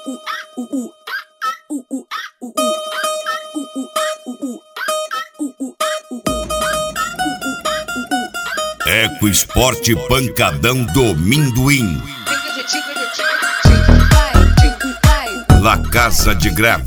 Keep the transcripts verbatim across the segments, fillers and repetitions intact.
Eco Esporte Pancadão do Minduim. La Casa de Grave.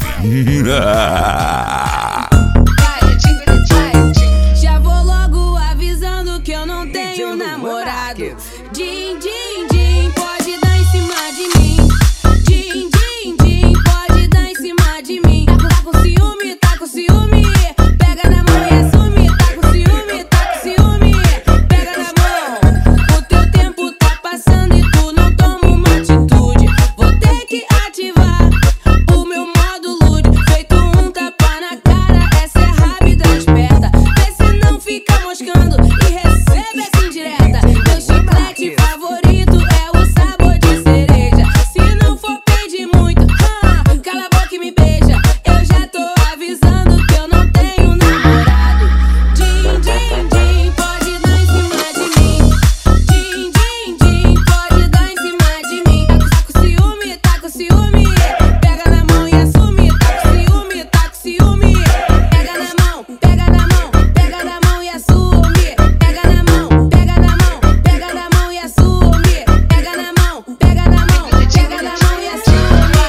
Já vou logo avisando que eu não tenho namorado. Din, din, din, pode dar em cima de mim. Din, din, din, pode dar em cima de mim. Tá, tá com ciúme, tá com ciúme. Pega na mão e assume. Tá com ciúme, tá com ciúme. Pega na mão. O teu tempo tá passando e tu não toma uma atitude. Vou ter que ativar o meu modo lúdico. Feito um tapa na cara, essa é rápida e esperta. Vê se não fica moscando e recebe essa indireta. Meu chiclete favorito é o sabor de cereja. Se não for pedir muito, ah, cala a boca e me beija. Eu já tô avisando que eu não tenho namorado. Din, din, din, pode dar em cima de mim. Din, din, din, pode dar em cima de mim. Tá com ciúme, tá com ciúme. Pega na mão e assume. Tá com ciúme, tá com ciúme. Pega na mão, pega na mão, pega na mão e assume. Pega na mão, pega na mão, pega na mão e assume. Pega na mão, pega na mão, pega na mão e assume.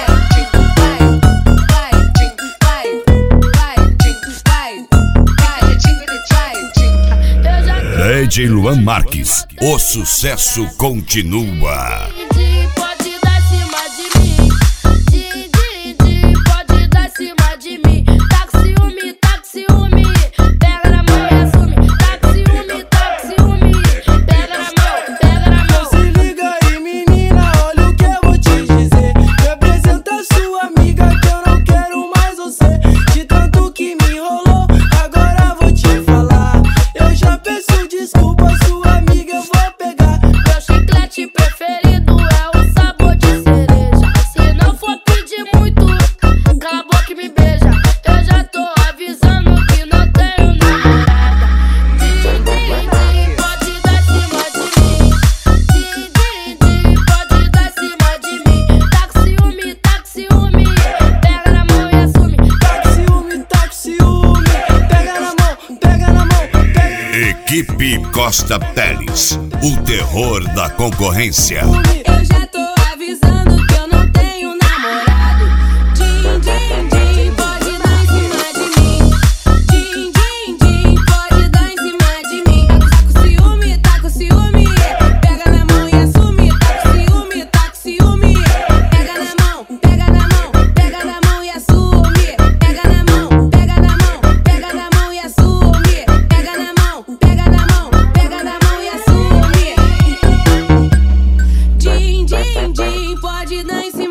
D J Luan Marques, o sucesso continua. Pode dar em cima de mim. Din, din, din, pode dar em cima de mim. Tá com ciúme, tá com ciúme. Pega na mão e assume. Tá com ciúme, tá com ciúme. Pega na mão, pega na mão. Se liga aí, menina, olha o que eu vou te dizer. Representa sua amiga que eu não quero mais você. De tanto que me enrolou, agora vou te falar. Eu já peço desculpa, sua amiga eu vou pegar. Meu chiclete preferido é o sabor de cereja. Se não for pedir muito, cala a boca e me beija. Eu já tô avisando que não tenho namorada. Din, din, din, pode dar em cima de mim. Din, din, din, pode dar em cima de mim. Tá com ciúme, tá com ciúme. Pega na mão e assume. Tá com ciúme, tá com ciúme. Pega na mão, pega na mão, pega. Equipe Costa Teles, o terror da concorrência. Eu já tô avisando que eu não tenho namorado. Din, din, din, pode dar em cima de mim. Din, din, din, pode dar em cima de mim. Tá com ciúme, tá com ciúme. Pega na mão e assume. Tá com ciúme, tá com ciúme. Pega na mão, pega na mão, pega na mão e assume. Pega na mão, pega na mão, pega na mão e assume. Pega na mão, pega na mão, pega na mão e assume. Din, din, din, pode dar em cima.